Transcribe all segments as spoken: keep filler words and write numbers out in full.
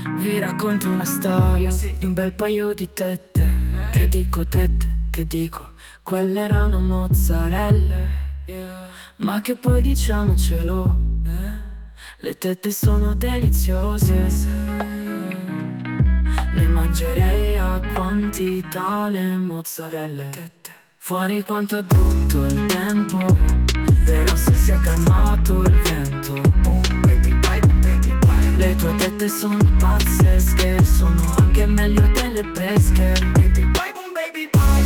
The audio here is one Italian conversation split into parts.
Vi racconto una storia di un bel paio di tette. Che dico tette, che dico, quelle erano mozzarelle. Ma che poi diciamocelo, le tette sono deliziose. Ne mangerei a quantità le mozzarelle. Fuori quanto è brutto il tempo, però se si è calmato il vento. Le tue tette sono pazzesche, sono anche meglio delle pesche. Baby, bye, boom, baby, bye.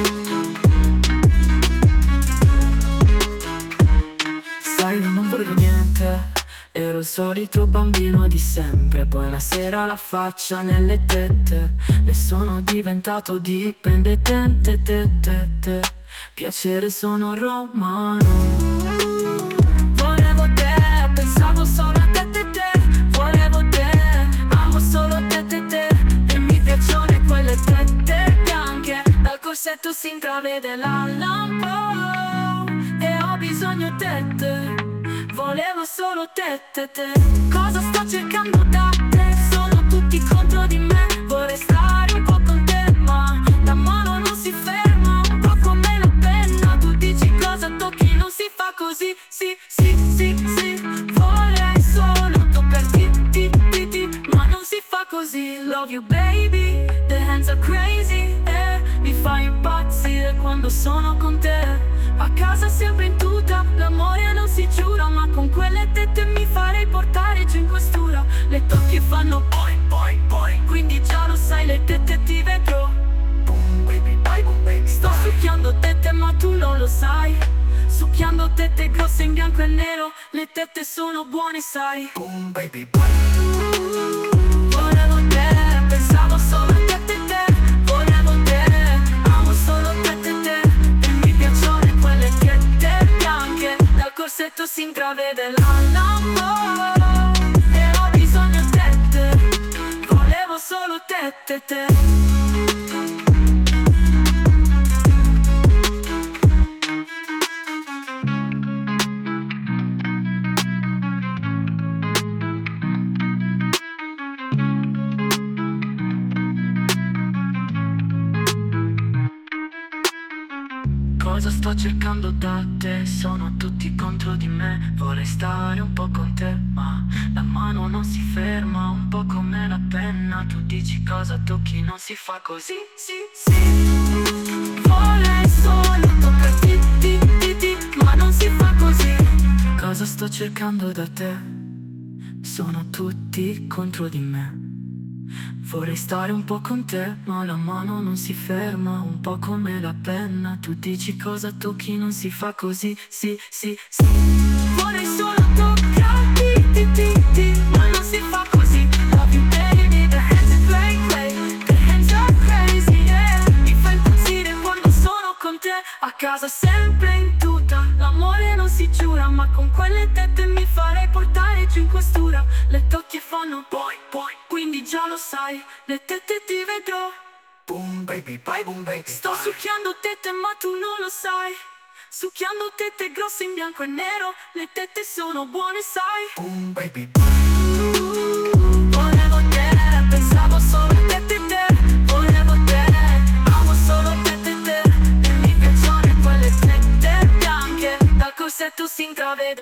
Sai, non volevo niente, ero il solito bambino di sempre. Poi una sera la faccia nelle tette, ne sono diventato dipendente. te, te, te. Piacere, sono romano. Volevo te, pensavo solo a te, te, te. Volevo te, amo solo te, te, te. E mi piacciono quelle tette bianche, dal corsetto si intravede la lampo. E ho bisogno te, te. Volevo solo te, te, te. Cosa sto cercando da te? Sono tutti contro di me. Vorrei stare un po' con te, ma la mano non si ferma, un po' come la penna. Tu dici cosa tocchi, non si fa così. Sì, sì, sì, sì. Vorrei solo toccarti, ti, ti, ti, ma non si fa così. Love you baby, the hands are crazy, eh. Mi fai impazzire quando sono con te. A casa sempre in tuta, l'amore non si giura, ma con quelle tette mi farei portare giù in questura. Le tocchi e fanno poi, poi, poi, quindi già lo sai, le tette ti vedrò. Boom baby, bye, boom baby. Sto succhiando tette ma tu non lo sai. Succhiando tette grosse in bianco e nero, le tette sono buone sai. Boom baby, bye. Volevo te, pensavo solo a te, te, te. Volevo te, amo solo te, te, te. E mi piacciono quelle tette bianche, dal corsetto si intravede la lampo. E ho bisogno di te, te. Volevo solo te, te, te. Cosa sto cercando da te? Sono tutti contro di me. Vorrei stare un po' con te, ma la mano non si ferma, un po' come la penna. Tu dici cosa tocchi, non si fa così. Sì, sì. Vorrei solo toccarti, ti, ti, ti, ma non si fa così. Cosa sto cercando da te? Sono tutti contro di me. Vorrei stare un po' con te, ma la mano non si ferma, un po' come la penna. Tu dici cosa tocchi, non si fa così. Sì, sì, sì. Vorrei solo toccarti, ti, ti, ti, ma non si fa così. Love you baby, the hands are play, play. The hands are crazy, yeah. Mi fai impazzire quando sono con te. A casa sempre in tuta, l'amore non si giura, ma con quelle tette mi farei portare giù in questura. Le tocchi e fanno poi, poi, quindi già lo sai, le tette ti vedrò. Boom baby, bye boom baby. Sto succhiando tette ma tu non lo sai. Succhiando tette grosse in bianco e nero, le tette sono buone sai. Boom baby, volevo te, pensavo solo a te, te, te. Volevo te, amo solo te, te, te. E mi piacciono quelle tette bianche, dal corsetto si intravede